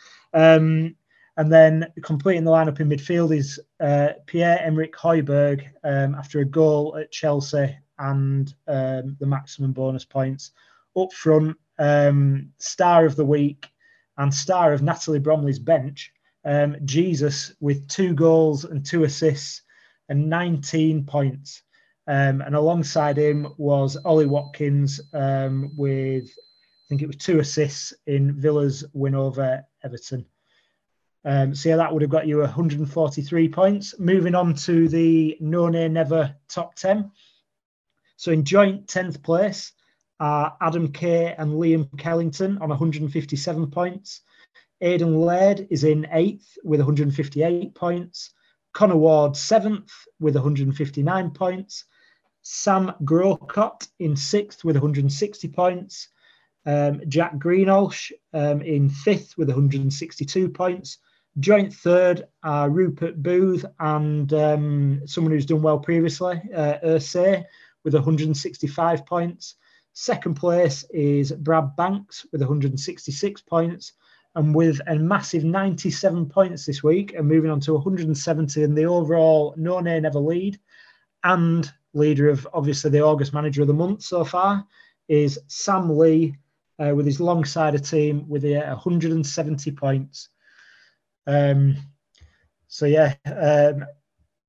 And then completing the lineup in midfield is Pierre-Emerick Højbjerg after a goal at Chelsea and the maximum bonus points. Up front, star of the week and star of Natalie Bromley's bench, Jesus with 2 goals and 2 assists and 19 points. And alongside him was Ollie Watkins with, I think it was 2 assists in Villa's win over Everton. So yeah, that would have got you 143 points. Moving on to the No Nay Never top 10. So in joint 10th place are Adam Kay and Liam Kellington on 157 points. Aidan Laird is in 8th with 158 points. Connor Ward 7th with 159 points. Sam Grocott in 6th with 160 points. Jack Greenhalgh in 5th with 162 points. Joint 3rd are Rupert Booth and someone who's done well previously, Ursay, with 165 points. 2nd place is Brad Banks with 166 points. And with a massive 97 points this week and moving on to 170 in the overall No Nay Never lead, and leader of obviously the August Manager of the Month so far, is Sam Lee with his long-sider team with 170 points. So yeah,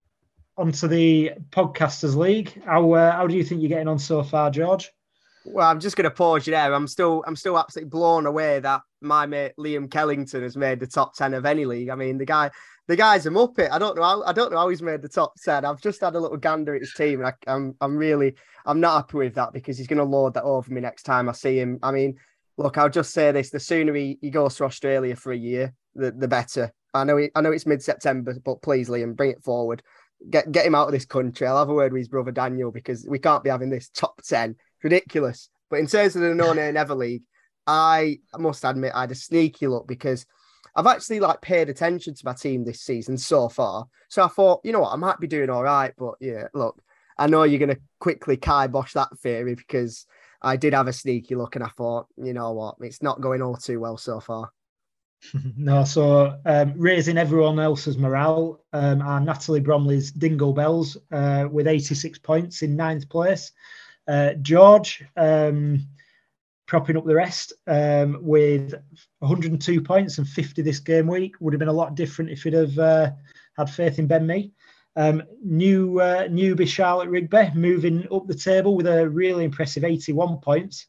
onto the Podcasters League. How do you think you're getting on so far, George? Well, I'm just going to pause you there. I'm still absolutely blown away that my mate Liam Kellington has made the top 10 of any league. I mean, the guy's a muppet. I don't know how he's made the top 10. I've just had a little gander at his team, and I'm not happy with that because he's going to lord that over me next time I see him. I mean, look, I'll just say this: the sooner he goes to Australia for a year, the better. I know it's mid-September, but please, Liam, bring it forward. Get him out of this country. I'll have a word with his brother Daniel because we can't be having this top 10. Ridiculous. But in terms of the No Nay Never League, I must admit I had a sneaky look because I've actually paid attention to my team this season so far. So I thought, you know what, I might be doing all right. But yeah, look, I know you're going to quickly kibosh that theory because I did have a sneaky look and I thought, you know what, it's not going all too well so far. No, so raising everyone else's morale are Natalie Bromley's Dingle Bells with 86 points in 9th place. George propping up the rest with 102 points and 50 this game week. Would have been a lot different if he'd have had faith in Ben Mee. Newbie Charlotte Rigby moving up the table with a really impressive 81 points,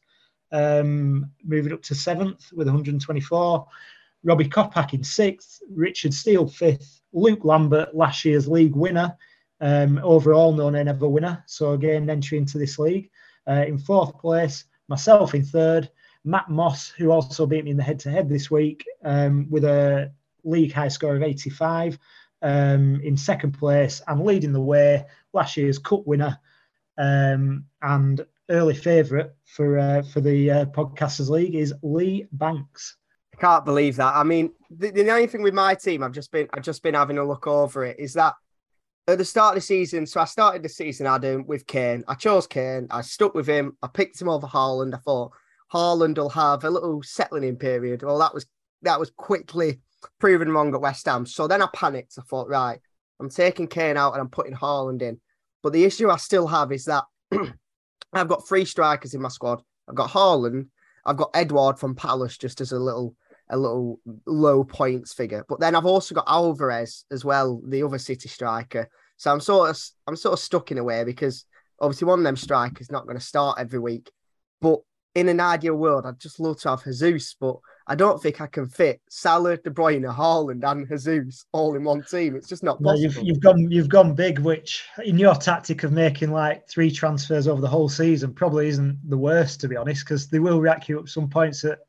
moving up to 7th with 124. Robbie Kopak in 6th, Richard Steele 5th, Luke Lambert, last year's league winner, overall No Nay Never winner, so again entry into this league. In 4th place, myself in 3rd, Matt Moss, who also beat me in the head-to-head this week with a league high score of 85, in 2nd place and leading the way, last year's cup winner and early favourite for the Podcasters League is Lee Banks. I can't believe that. I mean, the only thing with my team, I've just been having a look over it, is that at the start of the season, so I started the season, Adam, with Kane. I chose Kane. I stuck with him. I picked him over Haaland. I thought Haaland will have a little settling in period. Well, that was quickly proven wrong at West Ham. So then I panicked. I thought, right, I'm taking Kane out and I'm putting Haaland in. But the issue I still have is that I've got 3 strikers in my squad. I've got Haaland. I've got Edouard from Palace just as a little low points figure. But then I've also got Alvarez as well, the other City striker. So I'm sort of stuck in a way because obviously one of them strikers not going to start every week. But in an ideal world, I'd just love to have Jesus, but I don't think I can fit Salah, De Bruyne, Haaland and Jesus all in one team. It's just not possible. You've gone big, which in your tactic of making 3 transfers over the whole season probably isn't the worst, to be honest, because they will rack you up some points at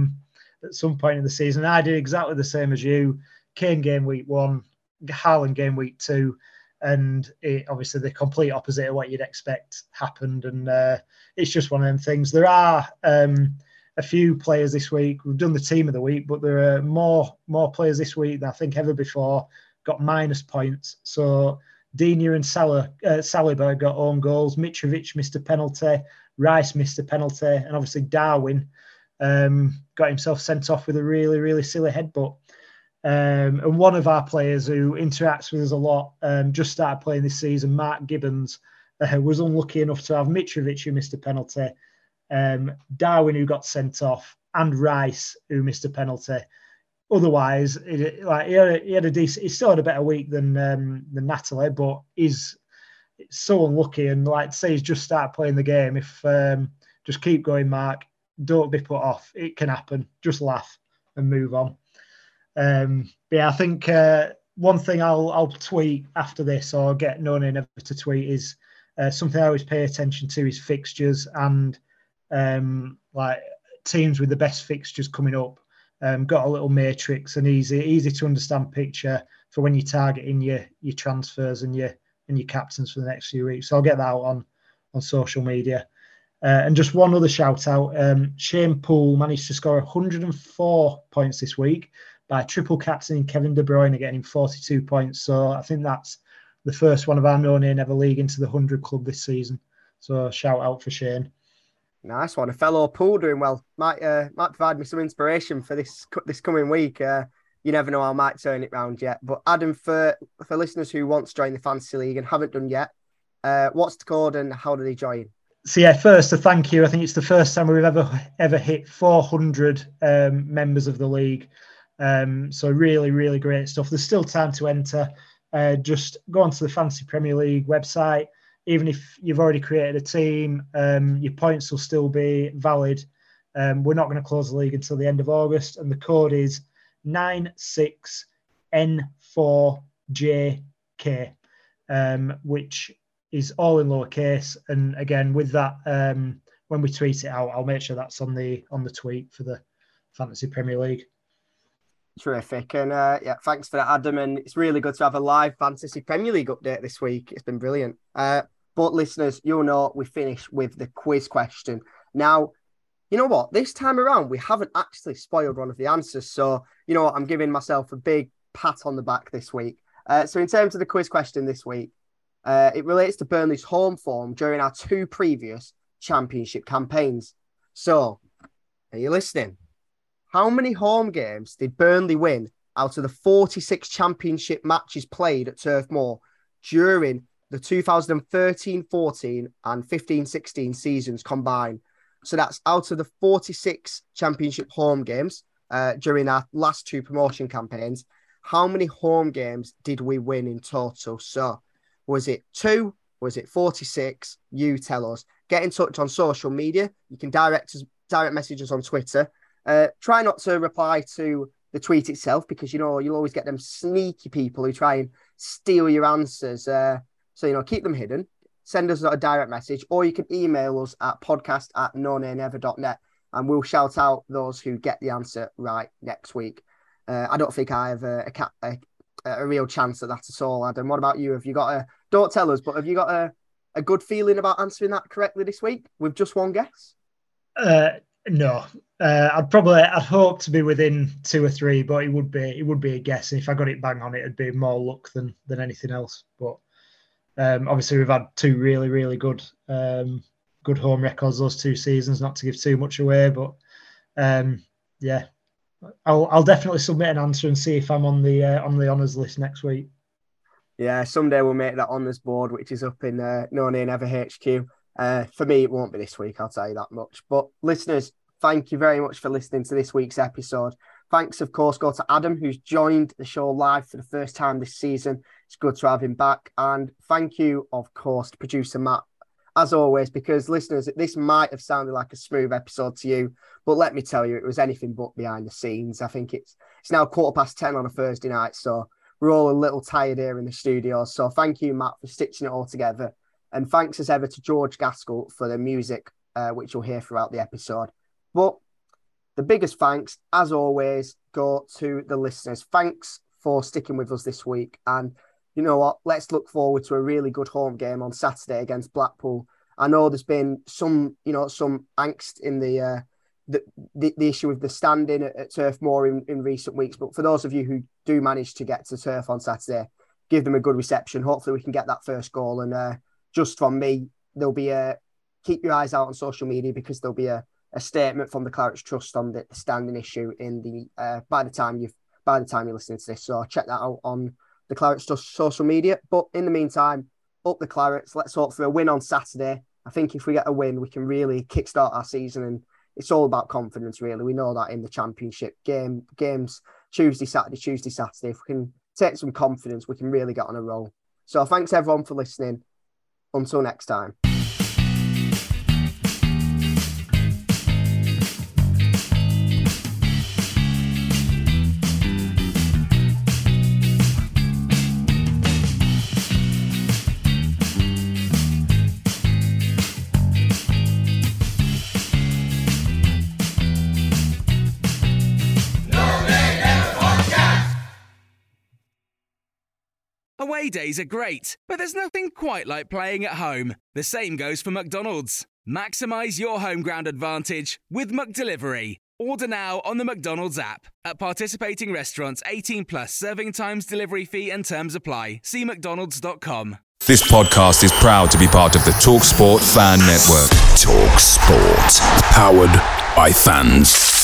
some point in the season. I did exactly the same as you. Kane game week 1, Haaland game week 2, and obviously the complete opposite of what you'd expect happened. And it's just one of them things. There are a few players this week. We've done the team of the week, but there are more players this week than I think ever before got minus points. So Digne and Saliba got own goals. Mitrovic missed a penalty. Rice missed a penalty, and obviously Darwin got himself sent off with a really, really silly headbutt. And one of our players who interacts with us a lot just started playing this season, Mark Gibbons, was unlucky enough to have Mitrovic, who missed a penalty, Darwin, who got sent off, and Rice, who missed a penalty. Otherwise, he still had a better week than Natalie, but he's so unlucky. And like to say, he's just started playing the game. If just keep going, Mark. Don't be put off. It can happen. Just laugh and move on. But yeah, I think one thing I'll tweet after this, or get No Nay Never to tweet, is something I always pay attention to is fixtures and teams with the best fixtures coming up. Got a little matrix and easy to understand picture for when you're targeting your transfers and your captains for the next few weeks. So I'll get that out on social media. And just one other shout out, Shane Poole managed to score 104 points this week by triple captaining Kevin De Bruyne, getting him 42 points. So I think that's the first one of our No Nay Never League into the 100 club this season. So shout out for Shane. Nice one. A fellow Poole doing well. Might provide me some inspiration for this coming week. You never know, I might turn it round yet. But Adam, for listeners who want to join the Fantasy League and haven't done yet, what's the code and how do they join? So yeah, first, a thank you. I think it's the first time we've ever hit 400 members of the league. So really, really great stuff. There's still time to enter. just go onto the Fantasy Premier League website. Even if you've already created a team, your points will still be valid. We're not going to close the league until the end of August, and the code is 96N4JK, which is all in lowercase. And again, with that, when we tweet it out, I'll make sure that's on the tweet for the Fantasy Premier League. Terrific. And thanks for that, Adam. And it's really good to have a live Fantasy Premier League update this week. It's been brilliant. But listeners, you'll know we finish with the quiz question. Now, you know what? This time around, we haven't actually spoiled one of the answers. So, you know what? I'm giving myself a big pat on the back this week. So in terms of the quiz question this week, it relates to Burnley's home form during our 2 previous championship campaigns. So, are you listening? How many home games did Burnley win out of the 46 championship matches played at Turf Moor during the 2013-14 and 15-16 seasons combined? So that's out of the 46 championship home games during our last 2 promotion campaigns. How many home games did we win in total? So was it 2? Was it 46? You tell us. Get in touch on social media. You can direct messages on Twitter. Try not to reply to the tweet itself because, you know, you'll always get them sneaky people who try and steal your answers. So, you know, keep them hidden. Send us a direct message, or you can email us at podcast@nonamenever.net, and we'll shout out those who get the answer right next week. I don't think I have a real chance at that at all, Adam. What about you? Have you got don't tell us, but have you got a good feeling about answering that correctly this week with just one guess? No. I'd hope to be within 2 or 3, but it would be a guess. And if I got it bang on, it'd be more luck than anything else. But obviously, we've had 2 really, really good home records those 2 seasons. Not to give too much away, but yeah, I'll definitely submit an answer and see if I'm on the honours list next week. Yeah, someday we'll make that honours board, which is up in No Nay Never HQ. For me, it won't be this week, I'll tell you that much. But listeners, thank you very much for listening to this week's episode. Thanks, of course, go to Adam, who's joined the show live for the first time this season. It's good to have him back. And thank you, of course, to producer Matt, as always, because listeners, this might have sounded like a smooth episode to you, but let me tell you, it was anything but behind the scenes. I think it's now 10:15 on a Thursday night, so we're all a little tired here in the studio. So thank you, Matt, for stitching it all together. And thanks as ever to George Gaskell for the music, which you'll hear throughout the episode. But the biggest thanks, as always, go to the listeners. Thanks for sticking with us this week. And you know what? Let's look forward to a really good home game on Saturday against Blackpool. I know there's been some angst in the issue with the standing at Turf Moor in recent weeks. But for those of you who do manage to get to Turf on Saturday, give them a good reception. Hopefully we can get that first goal. And just from me, there'll be keep your eyes out on social media because there'll be a statement from the Clarets Trust on the standing issue in the by the time you're listening to this. So check that out on the Clarets Trust social media. But in the meantime, up the Clarets. Let's hope for a win on Saturday. I think if we get a win, we can really kickstart our season, and it's all about confidence, really. We know that in the Championship games Tuesday, Saturday. If we can take some confidence, we can really get on a roll. So thanks everyone for listening. Until next time. Away days are great, but there's nothing quite like playing at home. The same goes for McDonald's. Maximise your home ground advantage with McDelivery. Order now on the McDonald's app. At participating restaurants, 18 plus serving times, delivery fee and terms apply. See mcdonalds.com. This podcast is proud to be part of the TalkSport Fan Network. TalkSport. Powered by fans.